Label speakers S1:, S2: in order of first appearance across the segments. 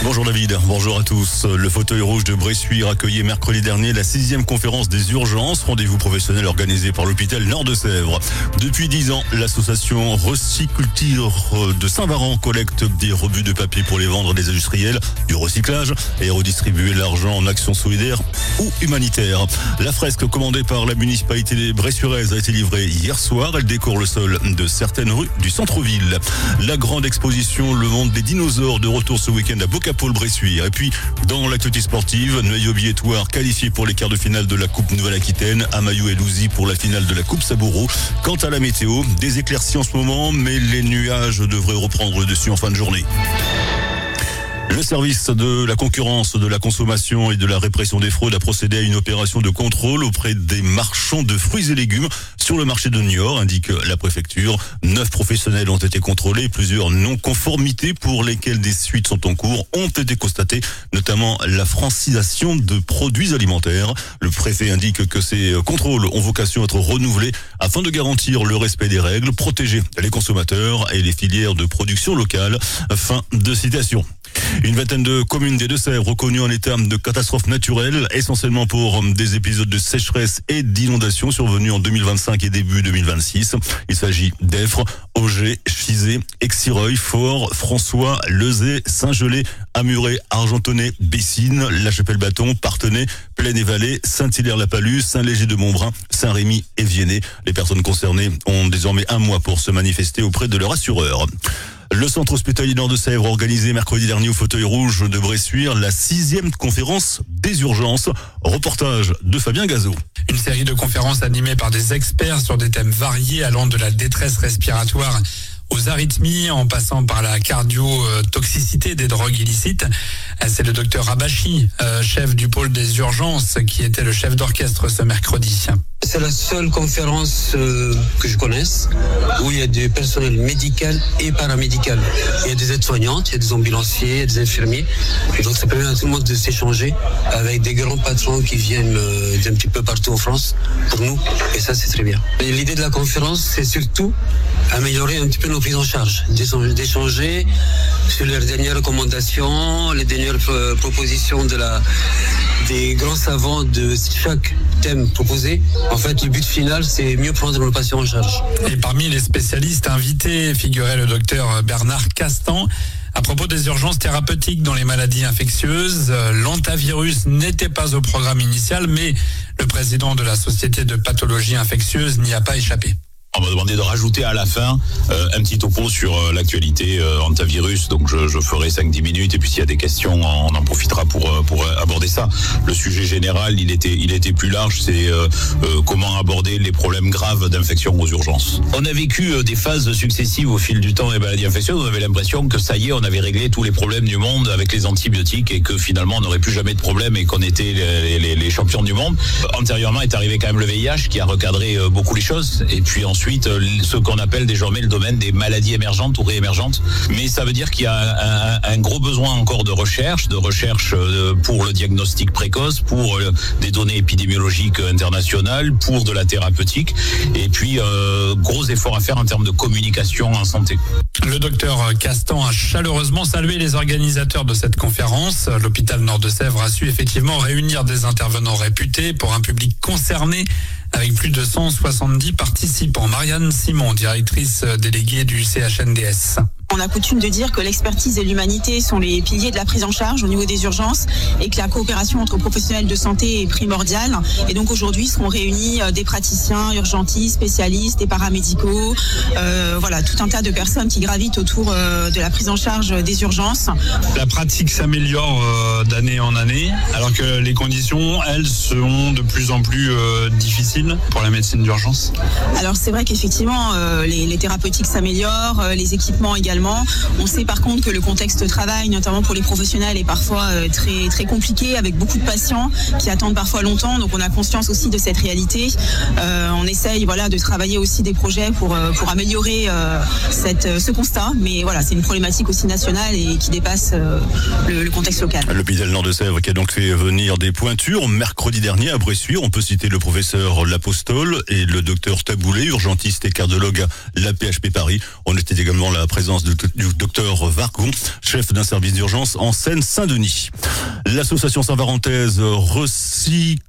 S1: Bonjour David, bonjour à tous. Le fauteuil rouge de Bressuire accueillait mercredi dernier la 6e conférence des urgences, rendez-vous professionnel organisé par l'hôpital Nord-de-Sèvres. Depuis 10 ans, l'association Recyculture de Saint-Varan collecte des rebuts de papier pour les vendre à des industriels, du recyclage et redistribuer l'argent en actions solidaires ou humanitaires. La fresque commandée par la municipalité bressuiraise a été livrée hier soir. Elle décore le sol de certaines rues du centre-ville. La grande exposition Le Monde des dinosaures de retour ce week-end à Bocapole-Bressuire. Et puis, dans l'actualité sportive, Noyau Billettoir qualifié pour les quarts de finale de la Coupe Nouvelle-Aquitaine, Amaillou et Louzy pour la finale de la Coupe Saboureau. Quant à la météo, des éclaircies en ce moment, mais les nuages devraient reprendre le dessus en fin de journée. Le service de la concurrence, de la consommation et de la répression des fraudes a procédé à une opération de contrôle auprès des marchands de fruits et légumes sur le marché de Niort, indique la préfecture. 9 professionnels ont été contrôlés, plusieurs non-conformités pour lesquelles des suites sont en cours ont été constatées, notamment la francisation de produits alimentaires. Le préfet indique que ces contrôles ont vocation à être renouvelés afin de garantir le respect des règles, protéger les consommateurs et les filières de production locale. Fin de citation. Une vingtaine de communes des Deux-Sèvres reconnues en état de catastrophe naturelle, essentiellement pour des épisodes de sécheresse et d'inondation survenus en 2025 et début 2026. Il s'agit d'Effre, Auger, Chizé, Exireuil, Fort, François, Lezay, Saint-Gelais, Amuret, Argentonnet, Bessines, La Chapelle-Bâton, Partenay, Plaine-et-Vallée, Saint-Hilaire-la-Palus, Saint-Léger-de-Montbrun, Saint-Rémy et Viennet. Les personnes concernées ont désormais un mois pour se manifester auprès de leur assureur. Le centre hospitalier Nord-de-Sèvres a organisé mercredi dernier au fauteuil rouge de Bressuire la 6e conférence des urgences. Reportage de Fabien Gazot.
S2: Une série de conférences animées par des experts sur des thèmes variés allant de la détresse respiratoire aux arythmies, en passant par la cardio-toxicité des drogues illicites. C'est le docteur Rabachi, chef du pôle des urgences, qui était le chef d'orchestre ce mercredi.
S3: C'est la seule conférence que je connaisse où il y a du personnel médical et paramédical. Il y a des aides-soignantes, il y a des ambulanciers, il y a des infirmiers. Donc ça permet à tout le monde de s'échanger avec des grands patrons qui viennent d'un petit peu partout en France pour nous. Et ça, c'est très bien. Et l'idée de la conférence, c'est surtout améliorer un petit peu nos prises en charge, d'échanger sur leurs dernières recommandations, les dernières propositions des grands savants de chaque thème proposé. En fait, le but final, c'est mieux prendre nos patients en charge.
S2: Et parmi les spécialistes invités figurait le docteur Bernard Castan. À propos des urgences thérapeutiques dans les maladies infectieuses, l'antivirus n'était pas au programme initial, mais le président de la Société de pathologie infectieuse n'y a pas échappé.
S4: On m'a demandé de rajouter à la fin un petit topo sur l'actualité antivirus, donc je ferai 5-10 minutes et puis s'il y a des questions, on en profitera pour aborder ça. Le sujet général, il était plus large, c'est comment aborder les problèmes graves d'infection aux urgences. On a vécu des phases successives au fil du temps des maladies infectieuses, on avait l'impression que ça y est, on avait réglé tous les problèmes du monde avec les antibiotiques et que finalement on n'aurait plus jamais de problème et qu'on était les champions du monde. Antérieurement est arrivé quand même le VIH qui a recadré beaucoup les choses et puis ensuite ce qu'on appelle désormais le domaine des maladies émergentes ou réémergentes. Mais ça veut dire qu'il y a un gros besoin encore de recherche pour le diagnostic précoce, pour des données épidémiologiques internationales, pour de la thérapeutique et puis gros efforts à faire en termes de communication en santé.
S2: Le docteur Castan a chaleureusement salué les organisateurs de cette conférence. L'hôpital Nord-de-Sèvres a su effectivement réunir des intervenants réputés pour un public concerné avec plus de 170 participants. Marianne Simon, directrice déléguée du CHNDS.
S5: On a coutume de dire que l'expertise et l'humanité sont les piliers de la prise en charge au niveau des urgences et que la coopération entre professionnels de santé est primordiale. Et donc aujourd'hui seront réunis des praticiens, urgentistes, spécialistes et paramédicaux. Voilà, tout un tas de personnes qui gravitent autour de la prise en charge des urgences.
S2: La pratique s'améliore d'année en année, alors que les conditions, elles, seront de plus en plus difficiles pour la médecine d'urgence.
S5: Alors c'est vrai qu'effectivement, les thérapeutiques s'améliorent, les équipements également. On sait par contre que le contexte de travail, notamment pour les professionnels, est parfois très, très compliqué, avec beaucoup de patients qui attendent parfois longtemps. Donc on a conscience aussi de cette réalité. On essaye de travailler aussi des projets pour améliorer ce constat. Mais voilà, c'est une problématique aussi nationale et qui dépasse le contexte local.
S1: L'hôpital Nord-de-Sèvres qui a donc fait venir des pointures mercredi dernier à Bressuire. On peut citer le professeur Lapostole et le docteur Taboulet, urgentiste et cardiologue à la PHP Paris. On était également la présence de du docteur Vargon, chef d'un service d'urgence en Seine-Saint-Denis. L'association saint-varentaise Recycle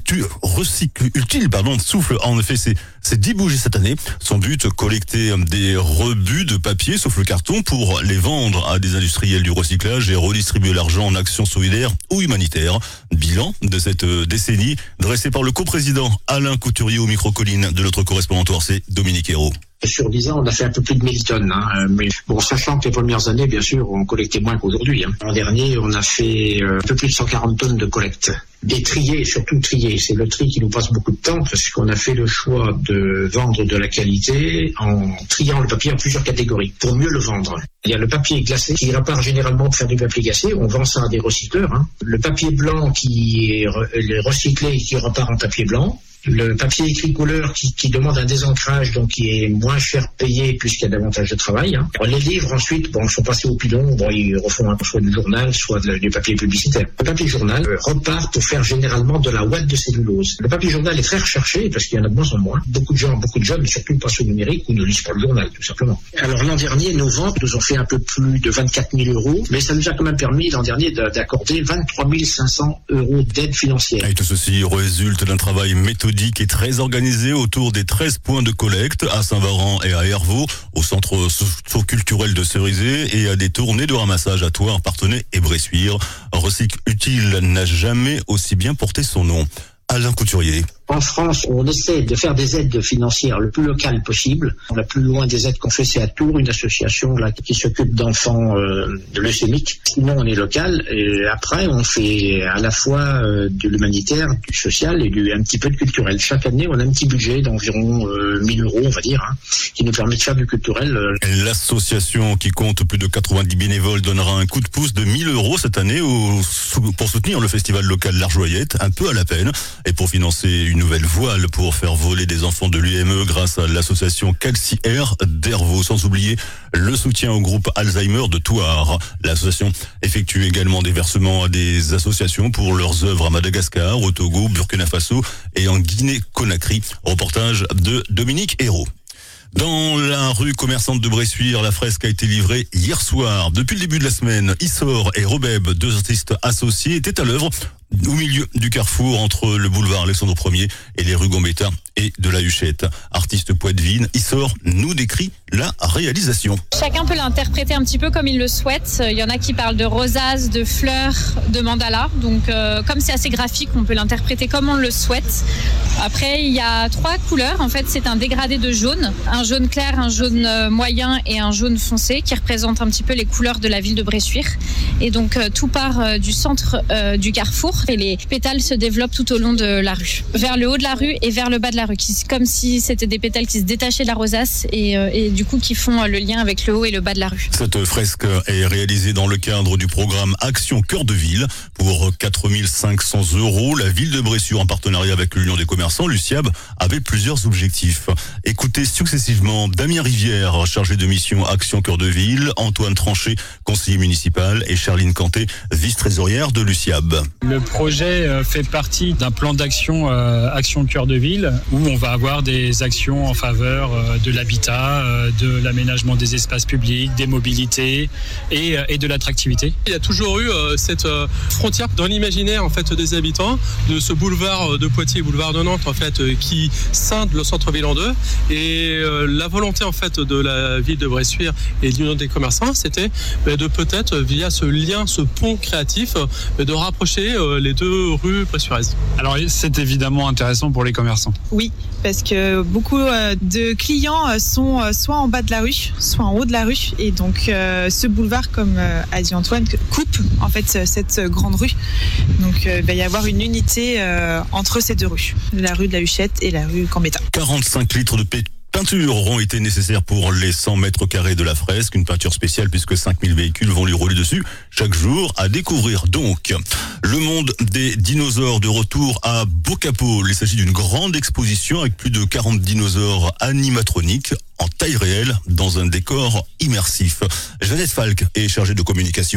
S1: Utile, souffle en effet ses 10 bougies cette année. Son but, collecter des rebuts de papier, sauf le carton, pour les vendre à des industriels du recyclage et redistribuer l'argent en actions solidaires ou humanitaires. Bilan de cette décennie, dressé par le coprésident Alain Couturier au micro-colline de notre correspondant ORC, Dominique Hérault.
S6: Sur 10 ans, on a fait un peu plus de 1000 tonnes. Mais bon, sachant que les premières années, bien sûr, on collectait moins qu'aujourd'hui. L'an dernier, on a fait un peu plus de 140 tonnes de collecte. Et trier, surtout trier. C'est le tri qui nous passe beaucoup de temps parce qu'on a fait le choix de vendre de la qualité en triant le papier en plusieurs catégories pour mieux le vendre. Il y a le papier glacé qui repart généralement pour faire du papier glacé. On vend ça à des recycleurs. Le papier blanc qui est recyclé et qui repart en papier blanc. Le papier écrit couleur qui demande un désancrage, donc qui est moins cher payé puisqu'il y a davantage de travail. Les livres ensuite, sont passés au pilon, ils refont soit du journal, soit du papier publicitaire. Le papier journal repart pour faire généralement de la ouate de cellulose. Le papier journal est très recherché parce qu'il y en a de moins en moins. Beaucoup de jeunes, surtout passent au numérique ou ne lisent pas le journal, tout simplement. Alors l'an dernier, nos ventes nous ont fait un peu plus de 24 000 €, mais ça nous a quand même permis l'an dernier d'accorder 23 500 € d'aide financière.
S1: Et tout ceci résulte d'un travail méthodique et très organisé autour des 13 points de collecte à Saint-Varan et à Hervaux, au centre socio-culturel de Cerisay et à des tournées de ramassage à Thouars, Parthenay et Bressuire. Recycle Utile n'a jamais aussi bien porté son nom. Alain Couturier.
S6: En France, on essaie de faire des aides financières le plus locales possible. La plus loin des aides qu'on fait, c'est à Tours, une association qui s'occupe d'enfants leucémiques. Sinon, on est local. Et après, on fait à la fois de l'humanitaire, du social et un petit peu de culturel. Chaque année, on a un petit budget d'environ 1 000 €, on va dire, qui nous permet de faire du culturel.
S1: L'association, qui compte plus de 90 bénévoles, donnera un coup de pouce de 1 000 € cette année pour soutenir le festival local L'Arjoyette, un peu à la peine, et pour financer une nouvelle voile pour faire voler des enfants de l'UME grâce à l'association Calci Air d'Hervaux, sans oublier le soutien au groupe Alzheimer de Thouars. L'association effectue également des versements à des associations pour leurs œuvres à Madagascar, au Togo, Burkina Faso et en Guinée-Conakry. Reportage de Dominique Hérault. Dans la rue commerçante de Bressuire, la fresque a été livrée hier soir. Depuis le début de la semaine, Issor et Robeb, 2 artistes associés, étaient à l'œuvre au milieu du carrefour entre le boulevard Alexandre Ier et les rues Gambetta et de la Huchette. Artiste poitevine, Issor nous décrit la réalisation.
S7: Chacun peut l'interpréter un petit peu comme il le souhaite. Il y en a qui parlent de rosaces, de fleurs, de mandala. Donc comme c'est assez graphique, on peut l'interpréter comme on le souhaite. Après, il y a 3 couleurs. En fait, c'est un dégradé de jaune. Un jaune clair, un jaune moyen et un jaune foncé qui représentent un petit peu les couleurs de la ville de Bressuire. Et donc tout part du centre du carrefour et les pétales se développent tout au long de la rue. Vers le haut de la rue et vers le bas de la rue, comme si c'était des pétales qui se détachaient de la rosace et du coup qui font le lien avec le haut et le bas de la rue.
S1: Cette fresque est réalisée dans le cadre du programme Action Cœur de Ville. Pour 4 500 €, la ville de Bressuire, en partenariat avec l'Union des commerçants, l'USIAB, avait plusieurs objectifs. Écoutez successivement Damien Rivière, chargé de mission Action Cœur de Ville, Antoine Tranchet, conseiller municipal, et Charline Canté, vice-trésorière de l'USIAB.
S8: Le projet fait partie d'un plan d'action Action Cœur de Ville où on va avoir des actions en faveur de l'habitat, de l'aménagement des espaces publics, des mobilités et de l'attractivité.
S9: Il y a toujours eu cette frontière dans l'imaginaire en fait des habitants de ce boulevard de Poitiers, boulevard de Nantes en fait qui scinde le centre-ville en deux, et la volonté en fait de la ville de Bressuire et de l'Union des commerçants, c'était de peut-être via ce lien, ce pont créatif, de rapprocher les 2 rues bressuiraises.
S8: Alors c'est évidemment intéressant pour les commerçants.
S10: Oui, parce que beaucoup de clients sont soit en bas de la rue, soit en haut de la rue, et donc ce boulevard, comme a dit Antoine, coupe en fait cette grande rue. Donc il va y avoir une unité entre ces 2 rues, la rue de la Huchette et la rue Gambetta.
S1: 45 litres de peinture auront été nécessaires pour les 100 mètres carrés de la fresque, une peinture spéciale puisque 5000 véhicules vont lui rouler dessus chaque jour, à découvrir donc. Le monde des dinosaures de retour à Bocapole. Il s'agit d'une grande exposition avec plus de 40 dinosaures animatroniques en taille réelle dans un décor immersif. Jeannette Falk est chargée de communication.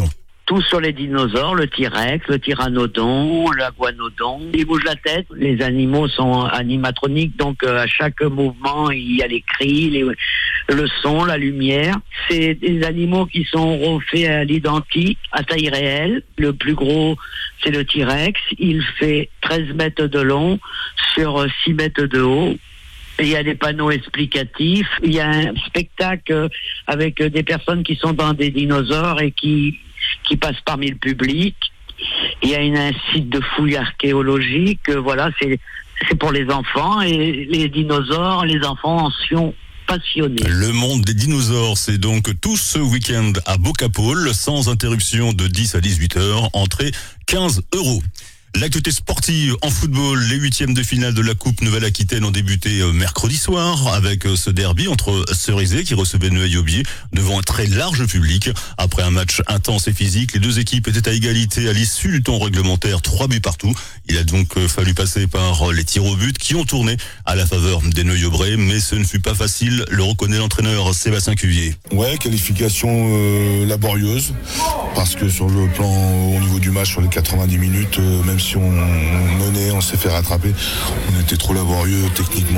S11: tout sur les dinosaures, le T-Rex, le Tyrannodon, l'Iguanodon. Ils bougent la tête. Les animaux sont animatroniques, donc à chaque mouvement, il y a les cris, le son, la lumière. C'est des animaux qui sont refaits à l'identique, à taille réelle. Le plus gros, c'est le T-Rex. Il fait 13 mètres de long sur 6 mètres de haut. Et il y a des panneaux explicatifs. Il y a un spectacle avec des personnes qui sont dans des dinosaures et qui passent parmi le public. Il y a un site de fouilles archéologiques. Voilà, c'est pour les enfants et les dinosaures, les enfants en sont passionnés.
S1: Le monde des dinosaures, c'est donc tout ce week-end à Bocapaul, sans interruption de 10 à 18 heures, entrée 15 €. L'actualité sportive en football, les 8e de finale de la Coupe Nouvelle-Aquitaine ont débuté mercredi soir avec ce derby entre Cerizay qui recevait Neuilly-Aubier devant un très large public. Après un match intense et physique, les deux équipes étaient à égalité à l'issue du temps réglementaire, 3 buts partout. Il a donc fallu passer par les tirs au but qui ont tourné à la faveur des Neuilly-Aubier, mais ce ne fut pas facile, le reconnaît l'entraîneur Sébastien Cuvier.
S12: Ouais, qualification laborieuse, parce que sur le plan au niveau du match, sur les 90 minutes, même si on menait, on s'est fait rattraper. On était trop laborieux techniquement,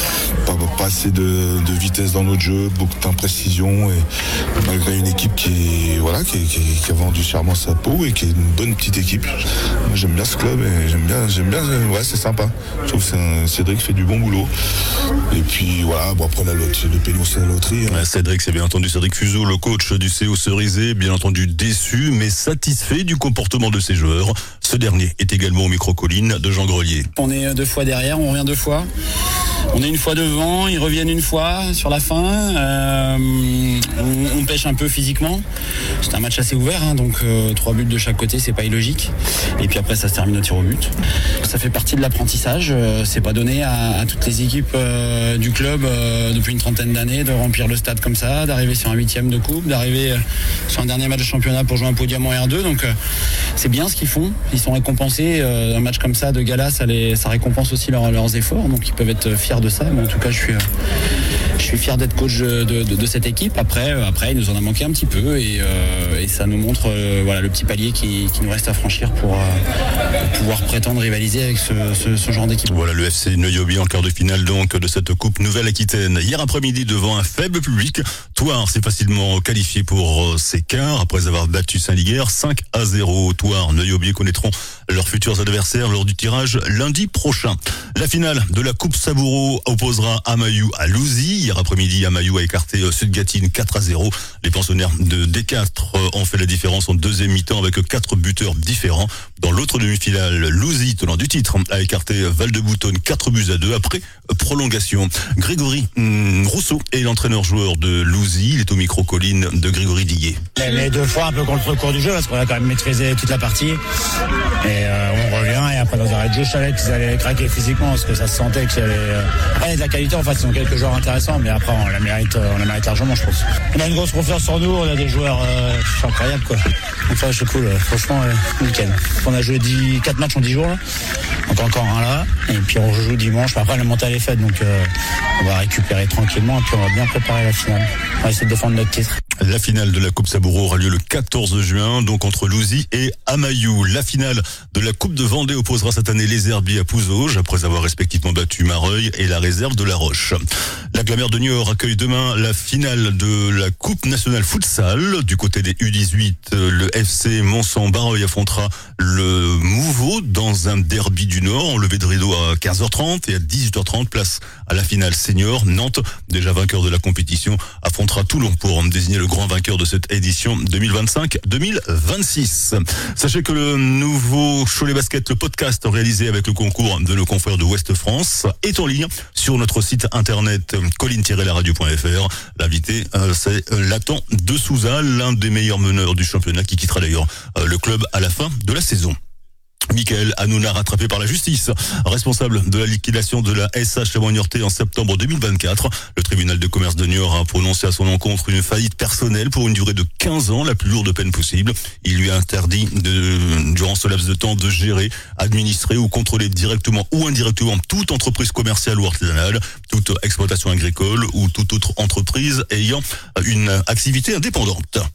S12: pas assez de vitesse dans notre jeu, beaucoup d'imprécision, et malgré une équipe qui a vendu chèrement sa peau et qui est une bonne petite équipe. Moi, j'aime bien ce club et j'aime bien, ouais, c'est sympa. Je trouve que Cédric fait du bon boulot. Et puis voilà, bon après le péno c'est la loterie. Hein.
S1: Cédric, c'est bien entendu Cédric Fuseau, le coach du CO Cerizay, bien entendu déçu mais satisfait du comportement de ses joueurs. Ce dernier est également au micro-colline de Jean Grelier.
S13: On est 2 fois derrière, on revient 2 fois. On est une fois devant, ils reviennent une fois sur la fin. On pêche un peu physiquement. C'est un match assez ouvert, hein, donc 3 buts de chaque côté, c'est pas illogique. Et puis après, ça se termine au tir au but. Ça fait partie de l'apprentissage. C'est pas donné à toutes les équipes du club depuis une trentaine d'années de remplir le stade comme ça, d'arriver sur un 8e de coupe, d'arriver sur un dernier match de championnat pour jouer un podium en R2. Donc c'est bien ce qu'ils font. Ils sont récompensés. Un match comme ça de gala, ça récompense aussi leurs efforts. Donc ils peuvent être fiers de ça. Mais en tout cas, je suis fier d'être coach de cette équipe. Après, il nous en a manqué un petit peu et ça nous montre le petit palier qui nous reste à franchir pour pouvoir prétendre rivaliser avec ce genre d'équipe.
S1: Voilà le FC Neuilly-Aubier en quart de finale donc de cette Coupe Nouvelle-Aquitaine. Hier après-midi, devant un faible public, Thouars s'est facilement qualifié pour ses quarts après avoir battu Saint-Liguerre 5-0. Thouars, Neuilly-Aubier connaîtront leurs futurs adversaires lors du tirage lundi prochain. La finale de la Coupe Saboureau opposera Amayou à Louzy. Hier après-midi, Amayou a écarté Sud-Gatine 4-0. Les pensionnaires de D4 ont fait la différence en deuxième mi-temps avec 4 buteurs différents. Dans l'autre demi-finale, Louzy, tenant du titre, a écarté Val-de-Boutonne 4-2 après prolongation. Grégory Rousseau est l'entraîneur-joueur de Louzy. Il est au micro-colline de Grégory Diguet.
S14: Les 2 fois un peu contre le cours du jeu parce qu'on a quand même maîtrisé toute la partie. Et on revient et après dans un arrêt de jeu, je savais qu'ils allaient craquer physiquement parce que ça se sentait qu'il y avait... Après, il y a de la qualité, en fait, ils ont quelques joueurs intéressants, mais après, on la mérite largement, je pense. On a une grosse confiance en nous, on a des joueurs incroyables, quoi. Enfin, c'est cool, franchement, nickel. On a joué 4 matchs en 10 jours, là. Donc encore un là, et puis on joue dimanche. Après, le mental est fait, donc on va récupérer tranquillement et puis on va bien préparer la finale. On va essayer de défendre notre titre.
S1: La finale de la Coupe Saboureau aura lieu le 14 juin, donc entre Louzy et Amayou. La finale de la Coupe de Vendée opposera cette année les Herbiers à Pouzauges, après avoir respectivement battu Mareuil et la réserve de La Roche. La Glamère de Niort accueille demain la finale de la Coupe nationale futsal. Du côté des U18, le FC Monson-Barreuil affrontera le Mouveau dans un derby du Nord, en levée de rideau à 15h30 et à 18h30, place à la finale senior. Nantes, déjà vainqueur de la compétition, affrontera Toulon pour désigner le grand vainqueur de cette édition 2025-2026. Sachez que le nouveau Cholet Basket, le podcast réalisé avec le concours de nos confrères de Ouest France, est en ligne sur notre site internet colline-laradio.fr. L'invité, c'est Lathan de Souza, l'un des meilleurs meneurs du championnat qui quittera d'ailleurs le club à la fin de la saison. Michael Hanouna, rattrapé par la justice, responsable de la liquidation de la SH Niortais en septembre 2024. Le tribunal de commerce de Niort a prononcé à son encontre une faillite personnelle pour une durée de 15 ans, la plus lourde peine possible. Il lui a interdit durant ce laps de temps de gérer, administrer ou contrôler directement ou indirectement toute entreprise commerciale ou artisanale, toute exploitation agricole ou toute autre entreprise ayant une activité indépendante.